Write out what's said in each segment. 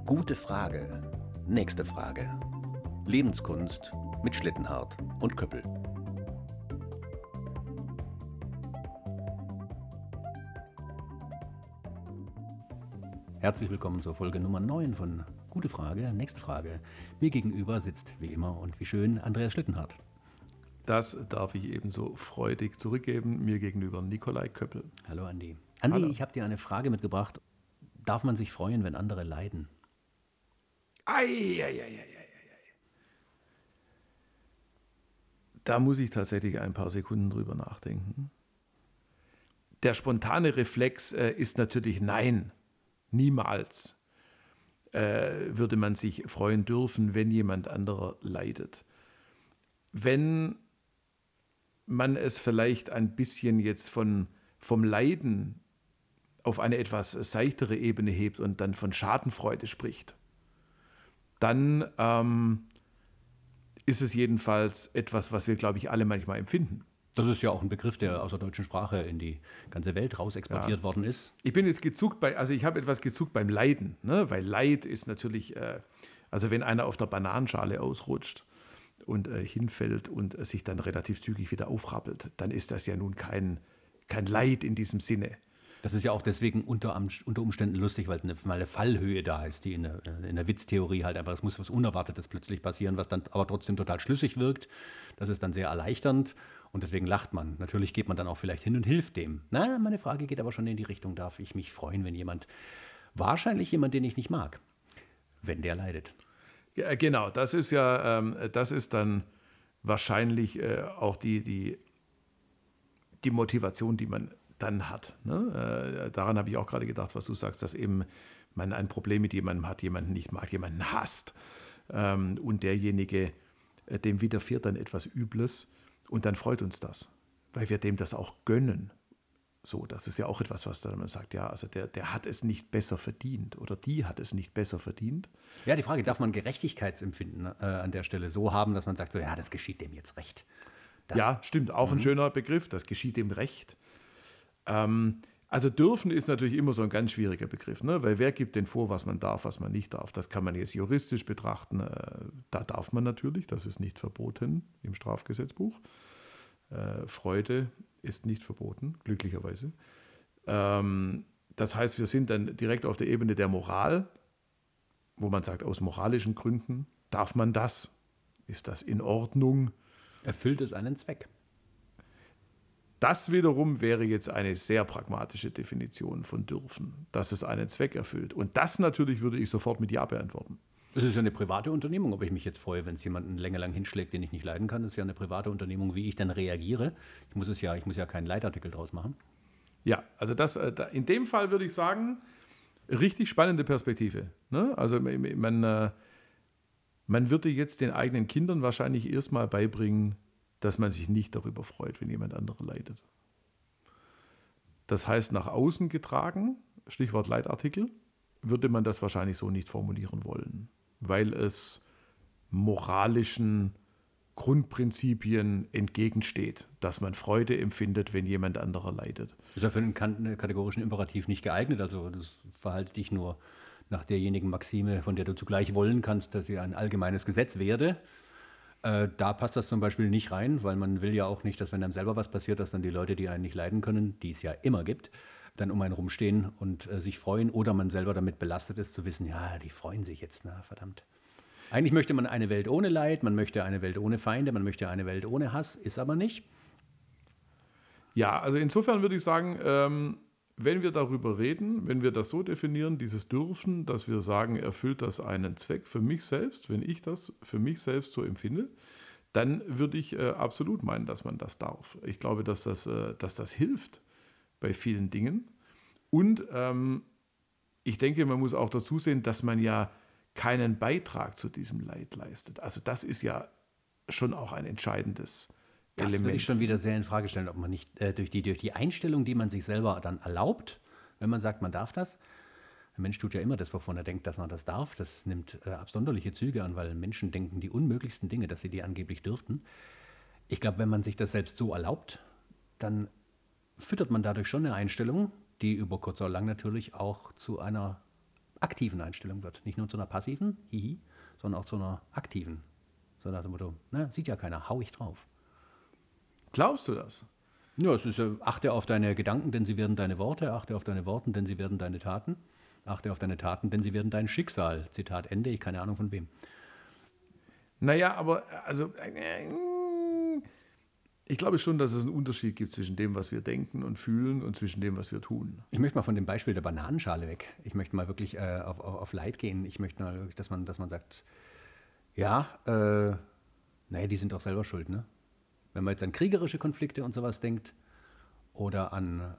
Gute Frage. Nächste Frage. Lebenskunst mit Schlittenhardt und Köppel. Herzlich willkommen zur Folge Nummer 9 von Gute Frage, nächste Frage. Mir gegenüber sitzt wie immer und wie schön Andreas Schlittenhardt. Das darf ich ebenso freudig zurückgeben. Mir gegenüber Nikolai Köppel. Hallo Andi. Andi, Hallo. Ich habe dir eine Frage mitgebracht. Darf man sich freuen, wenn andere leiden? Da muss ich tatsächlich ein paar Sekunden drüber nachdenken. Der spontane Reflex ist natürlich nein. Niemals würde man sich freuen dürfen, wenn jemand anderer leidet. Wenn man es vielleicht ein bisschen jetzt vom Leiden auf eine etwas seichtere Ebene hebt und dann von Schadenfreude spricht, dann ist es jedenfalls etwas, was wir, glaube ich, alle manchmal empfinden. Das ist ja auch ein Begriff, der aus der deutschen Sprache in die ganze Welt raus exportiert worden ist. Ich bin jetzt gezuckt ich habe etwas gezuckt beim Leiden, ne? Weil Leid ist natürlich, also wenn einer auf der Bananenschale ausrutscht und hinfällt und sich dann relativ zügig wieder aufrappelt, dann ist das ja nun kein Leid in diesem Sinne. Das ist ja auch deswegen unter Umständen lustig, weil mal eine Fallhöhe da ist, die in der Witztheorie halt einfach, es muss was Unerwartetes plötzlich passieren, was dann aber trotzdem total schlüssig wirkt. Das ist dann sehr erleichternd und deswegen lacht man. Natürlich geht man dann auch vielleicht hin und hilft dem. Nein, meine Frage geht aber schon in die Richtung, darf ich mich freuen, wenn wahrscheinlich jemand, den ich nicht mag, wenn der leidet. Ja, genau, das ist dann wahrscheinlich auch die Motivation, die man dann hat. Ne? Daran habe ich auch gerade gedacht, was du sagst, dass eben man ein Problem mit jemandem hat, jemanden nicht mag, jemanden hasst. Und derjenige, dem widerfährt dann etwas Übles und dann freut uns das, weil wir dem das auch gönnen. So, das ist ja auch etwas, was dann man sagt, ja, also der hat es nicht besser verdient oder die hat es nicht besser verdient. Ja, die Frage, darf man Gerechtigkeitsempfinden an der Stelle so haben, dass man sagt, so, ja, das geschieht dem jetzt recht. Ja, stimmt, auch ein schöner Begriff, das geschieht dem recht. Also dürfen ist natürlich immer so ein ganz schwieriger Begriff, ne? Weil wer gibt denn vor, was man darf, was man nicht darf? Das kann man jetzt juristisch betrachten. Da darf man natürlich, das ist nicht verboten im Strafgesetzbuch. Freude ist nicht verboten, glücklicherweise. Das heißt, wir sind dann direkt auf der Ebene der Moral, wo man sagt, aus moralischen Gründen darf man das? Ist das in Ordnung? Erfüllt es einen Zweck? Das wiederum wäre jetzt eine sehr pragmatische Definition von dürfen, dass es einen Zweck erfüllt. Und das natürlich würde ich sofort mit Ja beantworten. Das ist ja eine private Unternehmung, ob ich mich jetzt freue, wenn es jemanden längerlang hinschlägt, den ich nicht leiden kann. Das ist ja eine private Unternehmung, wie ich dann reagiere. Ich muss ja keinen Leitartikel draus machen. Ja, also in dem Fall würde ich sagen, richtig spannende Perspektive. Ne? Also man würde jetzt den eigenen Kindern wahrscheinlich erstmal beibringen, dass man sich nicht darüber freut, wenn jemand anderer leidet. Das heißt, nach außen getragen, Stichwort Leitartikel, würde man das wahrscheinlich so nicht formulieren wollen, weil es moralischen Grundprinzipien entgegensteht, dass man Freude empfindet, wenn jemand anderer leidet. Ist ja für einen kategorischen Imperativ nicht geeignet, also das verhalte dich nur nach derjenigen Maxime, von der du zugleich wollen kannst, dass sie ein allgemeines Gesetz werde. Da passt das zum Beispiel nicht rein, weil man will ja auch nicht, dass wenn einem selber was passiert, dass dann die Leute, die einen nicht leiden können, die es ja immer gibt, dann um einen rumstehen und sich freuen oder man selber damit belastet ist, zu wissen, ja, die freuen sich jetzt, na verdammt. Eigentlich möchte man eine Welt ohne Leid, man möchte eine Welt ohne Feinde, man möchte eine Welt ohne Hass, ist aber nicht. Ja, also insofern würde ich sagen, wenn wir darüber reden, wenn wir das so definieren, dieses Dürfen, dass wir sagen, erfüllt das einen Zweck für mich selbst, wenn ich das für mich selbst so empfinde, dann würde ich absolut meinen, dass man das darf. Ich glaube, dass das hilft bei vielen Dingen. Und ich denke, man muss auch dazu sehen, dass man ja keinen Beitrag zu diesem Leid leistet. Also das ist ja schon auch ein entscheidendes Das Element. würde ich schon wieder sehr in Frage stellen, ob man nicht durch die Einstellung, die man sich selber dann erlaubt, wenn man sagt, man darf das. Der Mensch tut ja immer das, wovon er denkt, dass man das darf. Das nimmt absonderliche Züge an, weil Menschen denken die unmöglichsten Dinge, dass sie die angeblich dürften. Ich glaube, wenn man sich das selbst so erlaubt, dann füttert man dadurch schon eine Einstellung, die über kurz oder lang natürlich auch zu einer aktiven Einstellung wird. Nicht nur zu einer passiven, hihi, sondern auch zu einer aktiven. So nach dem Motto, sieht ja keiner, hau ich drauf. Glaubst du das? Ja, es ist, achte auf deine Gedanken, denn sie werden deine Worte, achte auf deine Worte, denn sie werden deine Taten, achte auf deine Taten, denn sie werden dein Schicksal. Zitat Ende, ich keine Ahnung von wem. Naja, aber also ich glaube schon, dass es einen Unterschied gibt zwischen dem, was wir denken und fühlen und zwischen dem, was wir tun. Ich möchte mal von dem Beispiel der Bananenschale weg. Ich möchte mal wirklich auf Leid gehen. Ich möchte mal wirklich, dass man sagt, ja, naja, die sind doch selber schuld, ne? Wenn man jetzt an kriegerische Konflikte und sowas denkt oder an,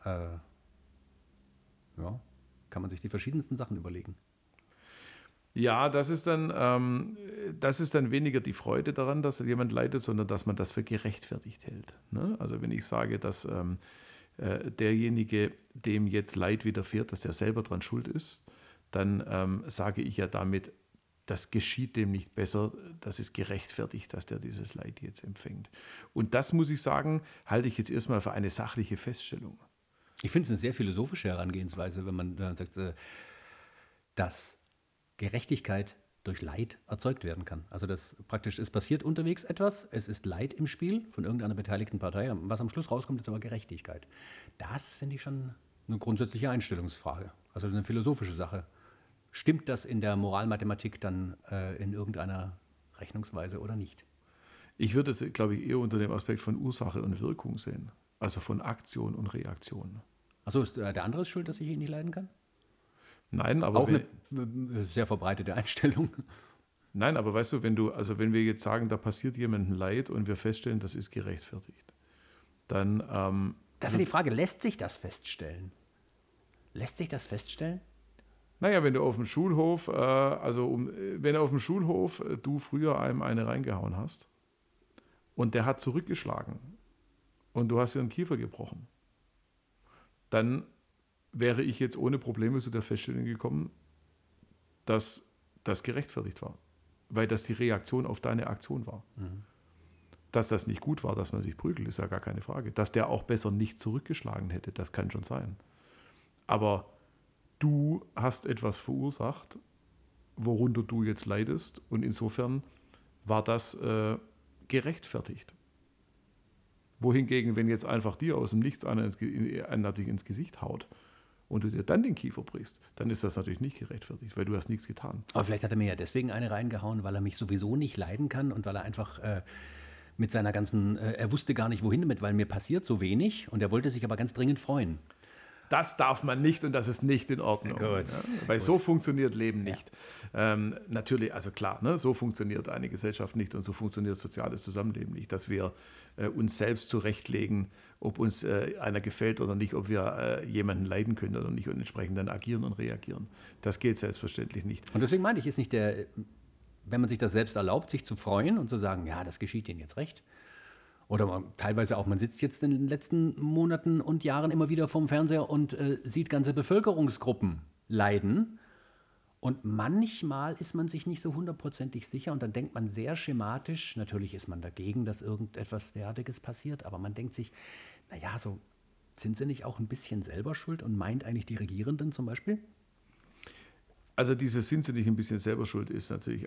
kann man sich die verschiedensten Sachen überlegen. Ja, das ist dann weniger die Freude daran, dass jemand leidet, sondern dass man das für gerechtfertigt hält. Ne? Also wenn ich sage, dass derjenige, dem jetzt Leid widerfährt, dass der selber dran schuld ist, dann sage ich ja damit, das geschieht dem nicht besser, das ist gerechtfertigt, dass der dieses Leid jetzt empfängt. Und das, muss ich sagen, halte ich jetzt erstmal für eine sachliche Feststellung. Ich finde es eine sehr philosophische Herangehensweise, wenn man sagt, dass Gerechtigkeit durch Leid erzeugt werden kann. Also das praktisch, es passiert unterwegs etwas, es ist Leid im Spiel von irgendeiner beteiligten Partei. Was am Schluss rauskommt, ist aber Gerechtigkeit. Das finde ich schon eine grundsätzliche Einstellungsfrage, also eine philosophische Sache. Stimmt das in der Moralmathematik dann in irgendeiner Rechnungsweise oder nicht? Ich würde es, glaube ich, eher unter dem Aspekt von Ursache und Wirkung sehen, also von Aktion und Reaktion. Achso, ist der andere schuld, dass ich ihn nicht leiden kann? Nein, aber auch eine sehr verbreitete Einstellung. Nein, aber weißt du, wenn wir jetzt sagen, da passiert jemandem Leid und wir feststellen, das ist gerechtfertigt, dann das ist die Frage, lässt sich das feststellen? Lässt sich das feststellen? Naja, wenn du auf dem Schulhof, wenn auf dem Schulhof du früher einem eine reingehauen hast und der hat zurückgeschlagen und du hast dir einen Kiefer gebrochen, dann wäre ich jetzt ohne Probleme zu der Feststellung gekommen, dass das gerechtfertigt war, weil das die Reaktion auf deine Aktion war. Mhm. Dass das nicht gut war, dass man sich prügelt, ist ja gar keine Frage. Dass der auch besser nicht zurückgeschlagen hätte, das kann schon sein. Aber du hast etwas verursacht, worunter du jetzt leidest, und insofern war das gerechtfertigt. Wohingegen, wenn jetzt einfach dir aus dem Nichts einer natürlich ins Gesicht haut und du dir dann den Kiefer brichst, dann ist das natürlich nicht gerechtfertigt, weil du hast nichts getan. Aber vielleicht hat er mir ja deswegen eine reingehauen, weil er mich sowieso nicht leiden kann und weil er einfach mit seiner ganzen, er wusste gar nicht, wohin damit, weil mir passiert so wenig und er wollte sich aber ganz dringend freuen. Das darf man nicht und das ist nicht in Ordnung. Ja, weil so funktioniert Leben nicht. Ja. Natürlich, also klar, ne, so funktioniert eine Gesellschaft nicht und so funktioniert soziales Zusammenleben nicht, dass wir uns selbst zurechtlegen, ob uns einer gefällt oder nicht, ob wir jemanden leiden können oder nicht und entsprechend dann agieren und reagieren. Das geht selbstverständlich nicht. Und deswegen meine ich, ist nicht wenn man sich das selbst erlaubt, sich zu freuen und zu sagen, ja, das geschieht Ihnen jetzt recht. Oder teilweise auch, man sitzt jetzt in den letzten Monaten und Jahren immer wieder vorm Fernseher und sieht ganze Bevölkerungsgruppen leiden. Und manchmal ist man sich nicht so hundertprozentig sicher und dann denkt man sehr schematisch, natürlich ist man dagegen, dass irgendetwas derartiges passiert, aber man denkt sich, naja, so sind sie nicht auch ein bisschen selber schuld und meint eigentlich die Regierenden zum Beispiel? Also dieses sind sie nicht ein bisschen selber schuld ist natürlich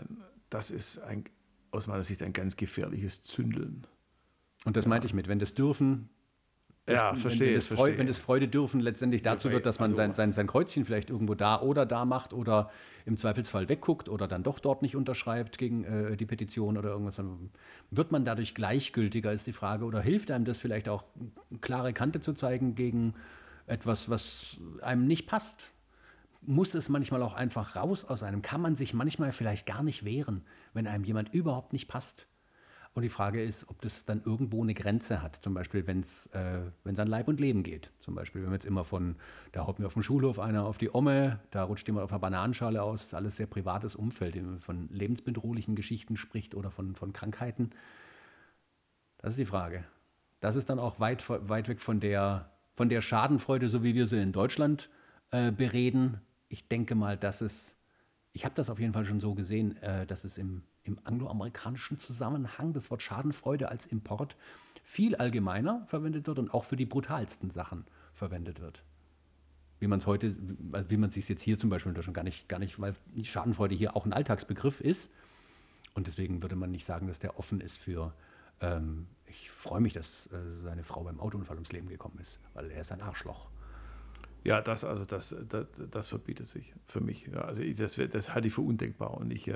aus meiner Sicht ein ganz gefährliches Zündeln. Und das meinte ich mit, wenn das dürfen, verstehe. Wenn das Freude dürfen letztendlich dazu wird, dass man sein Kreuzchen vielleicht irgendwo da oder da macht oder im Zweifelsfall wegguckt oder dann doch dort nicht unterschreibt gegen die Petition oder irgendwas, dann wird man dadurch gleichgültiger, ist die Frage, oder hilft einem das vielleicht auch, klare Kante zu zeigen gegen etwas, was einem nicht passt? Muss es manchmal auch einfach raus aus einem? Kann man sich manchmal vielleicht gar nicht wehren, wenn einem jemand überhaupt nicht passt? Und die Frage ist, ob das dann irgendwo eine Grenze hat, zum Beispiel, wenn es an Leib und Leben geht. Zum Beispiel, wenn man jetzt immer da haut mir auf dem Schulhof einer auf die Omme, da rutscht jemand auf einer Bananenschale aus, das ist alles sehr privates Umfeld, wenn man von lebensbedrohlichen Geschichten spricht oder von Krankheiten. Das ist die Frage. Das ist dann auch weit weg von der Schadenfreude, so wie wir sie in Deutschland bereden. Ich denke mal, ich habe das auf jeden Fall schon so gesehen, dass es im angloamerikanischen Zusammenhang das Wort Schadenfreude als Import viel allgemeiner verwendet wird und auch für die brutalsten Sachen verwendet wird. wie man es heute, wie man es sich jetzt hier zum Beispiel in Deutschland gar nicht, weil Schadenfreude hier auch ein Alltagsbegriff ist. Und deswegen würde man nicht sagen, dass der offen ist für, ich freue mich, dass seine Frau beim Autounfall ums Leben gekommen ist, weil er ist ein Arschloch. Ja, das verbietet sich für mich. Ja, also das halte ich für undenkbar. Und ich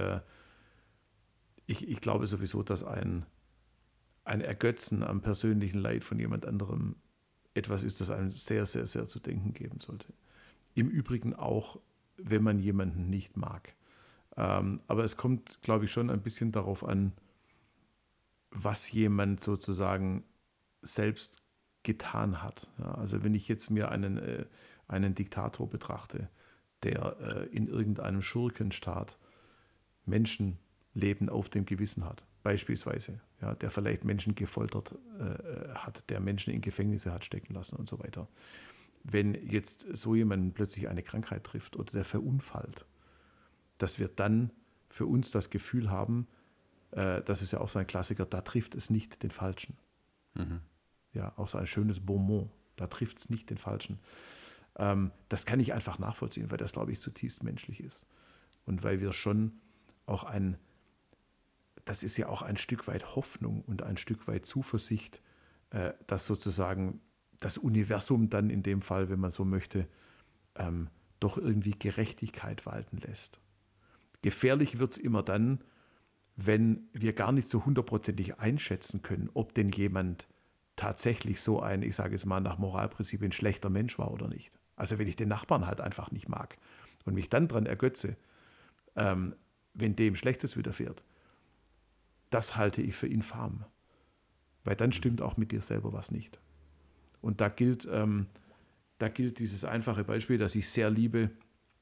glaube sowieso, dass ein Ergötzen am persönlichen Leid von jemand anderem etwas ist, das einem sehr, sehr, sehr zu denken geben sollte. Im Übrigen auch, wenn man jemanden nicht mag. Aber es kommt, glaube ich, schon ein bisschen darauf an, was jemand sozusagen selbst getan hat. Ja, also wenn ich jetzt mir einen Diktator betrachte, der in irgendeinem Schurkenstaat Menschenleben auf dem Gewissen hat, beispielsweise, ja, der vielleicht Menschen gefoltert hat, der Menschen in Gefängnisse hat stecken lassen und so weiter. Wenn jetzt so jemand plötzlich eine Krankheit trifft oder der verunfallt, dass wir dann für uns das Gefühl haben, das ist ja auch so ein Klassiker, da trifft es nicht den Falschen. Mhm. Ja, auch so ein schönes Bonmot, da trifft es nicht den Falschen. Das kann ich einfach nachvollziehen, weil das, glaube ich, zutiefst menschlich ist. Und weil wir schon auch das ist ja auch ein Stück weit Hoffnung und ein Stück weit Zuversicht, dass sozusagen das Universum dann in dem Fall, wenn man so möchte, doch irgendwie Gerechtigkeit walten lässt. Gefährlich wird es immer dann, wenn wir gar nicht so hundertprozentig einschätzen können, ob denn jemand tatsächlich so ein, ich sage jetzt mal nach Moralprinzipien, schlechter Mensch war oder nicht. Also wenn ich den Nachbarn halt einfach nicht mag und mich dann dran ergötze, wenn dem Schlechtes widerfährt, das halte ich für infam. Weil dann stimmt auch mit dir selber was nicht. Und da gilt dieses einfache Beispiel, das ich sehr liebe,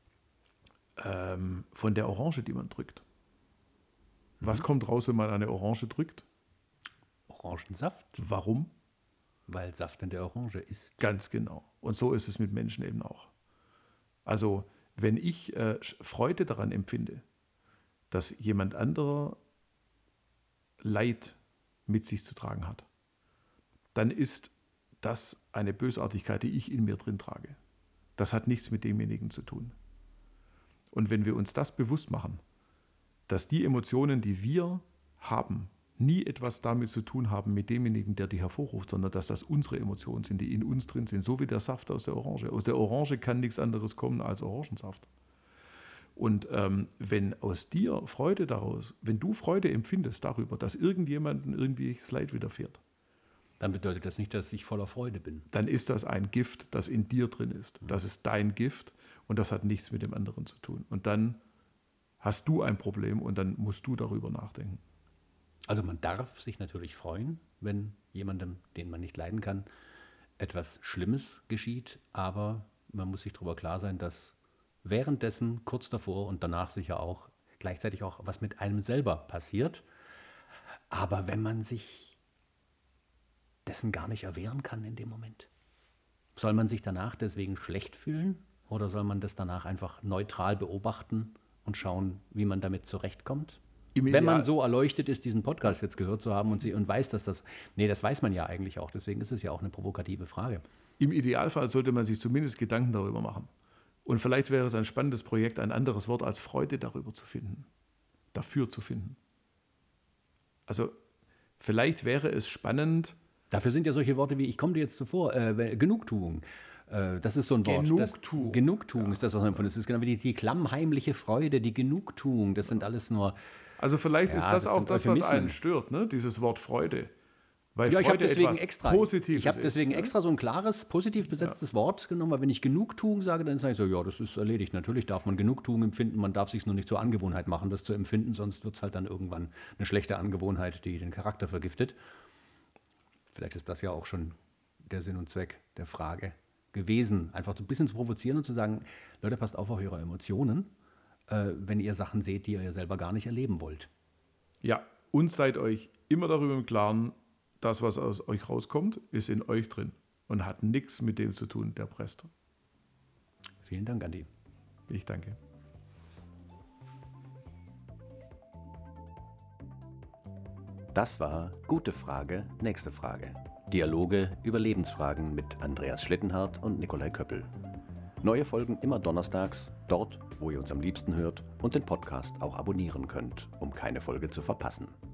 von der Orange, die man drückt. Was kommt raus, wenn man eine Orange drückt? Orangensaft. Warum? Weil Saft in der Orange ist. Ganz genau. Und so ist es mit Menschen eben auch. Also, wenn ich Freude daran empfinde, dass jemand anderer Leid mit sich zu tragen hat, dann ist das eine Bösartigkeit, die ich in mir drin trage. Das hat nichts mit demjenigen zu tun. Und wenn wir uns das bewusst machen, dass die Emotionen, die wir haben, nie etwas damit zu tun haben mit demjenigen, der die hervorruft, sondern dass das unsere Emotionen sind, die in uns drin sind, so wie der Saft aus der Orange. Aus der Orange kann nichts anderes kommen als Orangensaft. Und wenn aus dir Freude daraus, wenn du Freude empfindest darüber, dass irgendjemandem irgendwie das Leid widerfährt, dann bedeutet das nicht, dass ich voller Freude bin. Dann ist das ein Gift, das in dir drin ist. Das ist dein Gift und das hat nichts mit dem anderen zu tun. Und dann hast du ein Problem und dann musst du darüber nachdenken. Also man darf sich natürlich freuen, wenn jemandem, den man nicht leiden kann, etwas Schlimmes geschieht, aber man muss sich darüber klar sein, dass währenddessen, kurz davor und danach sicher auch, gleichzeitig auch was mit einem selber passiert. Aber wenn man sich dessen gar nicht erwehren kann in dem Moment, soll man sich danach deswegen schlecht fühlen oder soll man das danach einfach neutral beobachten und schauen, wie man damit zurechtkommt? Wenn man so erleuchtet ist, diesen Podcast jetzt gehört zu haben und weiß, dass das weiß man ja eigentlich auch, deswegen ist es ja auch eine provokative Frage. Im Idealfall sollte man sich zumindest Gedanken darüber machen. Und vielleicht wäre es ein spannendes Projekt, ein anderes Wort als Freude darüber zu finden, dafür zu finden. Also vielleicht wäre es spannend. Dafür sind ja solche Worte wie, ich komme dir jetzt zuvor, Genugtuung. Das ist so ein Wort. Genugtuung ist das, was man empfindet. Das ist genau wie die klammheimliche Freude, die Genugtuung. Das sind alles nur. Also vielleicht ist das auch das, was einen stört, ne? Dieses Wort Freude. Weil ja, Freude ich habe deswegen ist, extra so ein klares, positiv besetztes Wort genommen, weil wenn ich Genugtuung sage, dann sage ich so, ja, das ist erledigt. Natürlich darf man Genugtuung empfinden, man darf sich nur nicht zur Angewohnheit machen, das zu empfinden, sonst wird es halt dann irgendwann eine schlechte Angewohnheit, die den Charakter vergiftet. Vielleicht ist das ja auch schon der Sinn und Zweck der Frage gewesen, einfach so ein bisschen zu provozieren und zu sagen, Leute, passt auf eure Emotionen, wenn ihr Sachen seht, die ihr selber gar nicht erleben wollt. Ja, und seid euch immer darüber im Klaren, das, was aus euch rauskommt, ist in euch drin und hat nichts mit dem zu tun, der presst. Vielen Dank, Andi. Ich danke. Das war Gute Frage, nächste Frage. Dialoge über Lebensfragen mit Andreas Schlittenhardt und Nikolai Köppel. Neue Folgen immer donnerstags, dort, wo ihr uns am liebsten hört und den Podcast auch abonnieren könnt, um keine Folge zu verpassen.